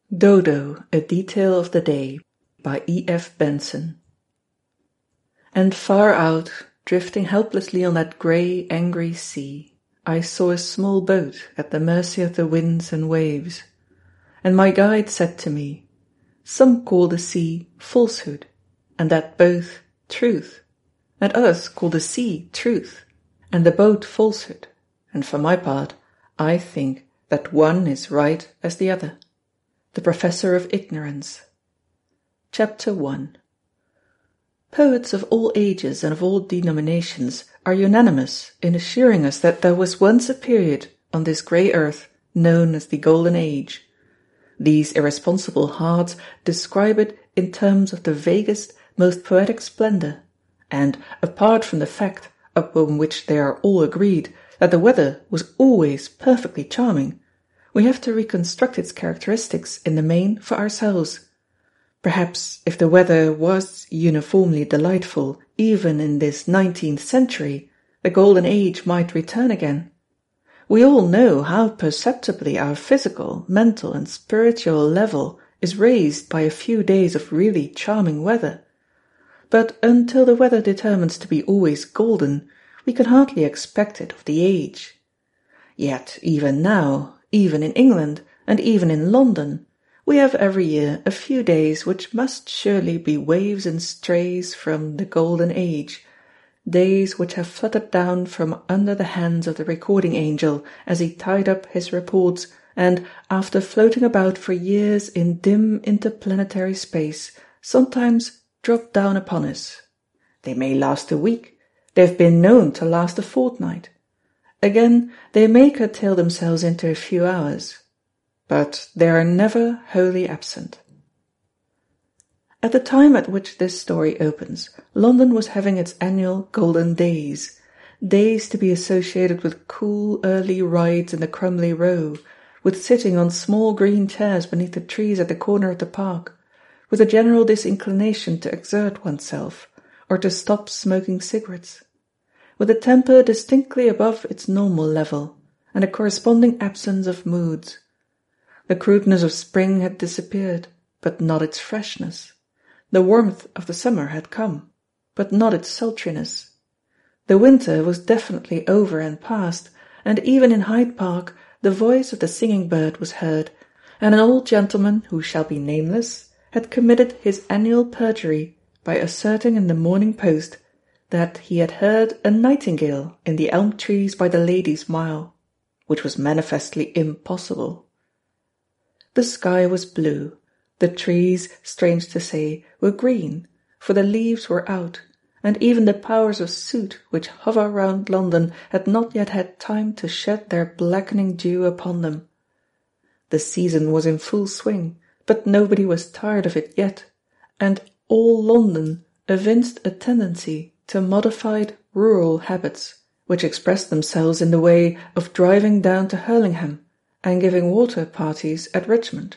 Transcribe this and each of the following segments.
Dodo, A Detail of the Day by E. F. Benson. And far out, drifting helplessly on that grey, angry sea, I saw a small boat at the mercy of the winds and waves. And my guide said to me, "Some call the sea falsehood, and that boat truth, and others call the sea truth, and the boat falsehood, and for my part, I think that one is right as the other." The Professor of Ignorance. Chapter 1. Poets of all ages and of all denominations are unanimous in assuring us that there was once a period on this grey earth known as the Golden Age. These irresponsible hearts describe it in terms of the vaguest, most poetic splendour, and, apart from the fact, upon which they are all agreed, that the weather was always perfectly charming, we have to reconstruct its characteristics in the main for ourselves. Perhaps if the weather was uniformly delightful even in this 19th century, the Golden Age might return again. We all know how perceptibly our physical, mental and spiritual level is raised by a few days of really charming weather. But until the weather determines to be always golden, we can hardly expect it of the age. Yet even now, even in England, and even in London, we have every year a few days which must surely be waves and strays from the Golden Age, days which have fluttered down from under the hands of the recording angel as he tied up his reports, and, after floating about for years in dim interplanetary space, sometimes drop down upon us. They may last a week, they have been known to last a fortnight. Again, they may curtail themselves into a few hours, but they are never wholly absent. At the time at which this story opens, London was having its annual Golden Days, days to be associated with cool early rides in the Crumley Row, with sitting on small green chairs beneath the trees at the corner of the park, with a general disinclination to exert oneself, or to stop smoking cigarettes, with a temper distinctly above its normal level, and a corresponding absence of moods. The crudeness of spring had disappeared, but not its freshness. The warmth of the summer had come, but not its sultriness. The winter was definitely over and past, and even in Hyde Park the voice of the singing bird was heard, and an old gentleman who shall be nameless had committed his annual perjury by asserting in the Morning Post that he had heard a nightingale in the elm trees by the Ladies' Mile, which was manifestly impossible. The sky was blue, the trees, strange to say, were green, for the leaves were out, and even the powers of soot which hover round London had not yet had time to shed their blackening dew upon them. The season was in full swing, but nobody was tired of it yet, and all London evinced a tendency to modified rural habits, which expressed themselves in the way of driving down to Hurlingham and giving water parties at Richmond.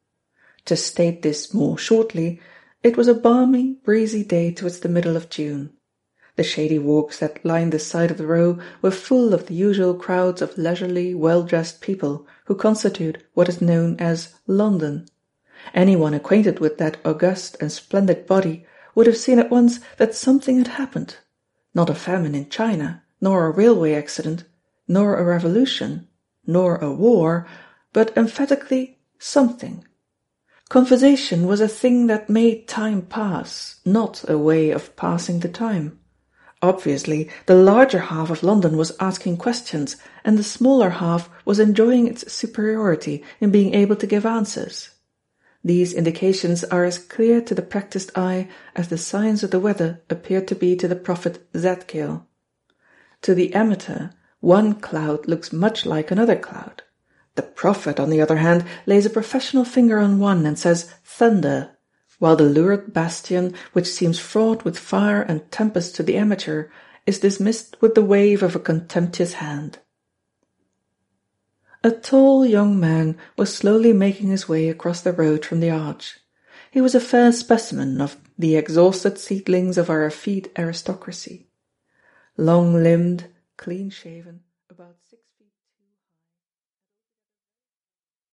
To state this more shortly, it was a balmy, breezy day towards the middle of June. The shady walks that lined the side of the Row were full of the usual crowds of leisurely, well-dressed people who constitute what is known as London. Anyone acquainted with that august and splendid body would have seen at once that something had happened, not a famine in China, nor a railway accident, nor a revolution, nor a war, but emphatically something. Conversation was a thing that made time pass, not a way of passing the time. Obviously, the larger half of London was asking questions, and the smaller half was enjoying its superiority in being able to give answers. These indications are as clear to the practised eye as the signs of the weather appear to be to the prophet Zadkiel. To the amateur, one cloud looks much like another cloud. The prophet, on the other hand, lays a professional finger on one and says thunder, while the lurid bastion, which seems fraught with fire and tempest to the amateur, is dismissed with the wave of a contemptuous hand. A tall young man was slowly making his way across the road from the arch. He was a fair specimen of the exhausted seedlings of our effete aristocracy. Long-limbed, clean-shaven, about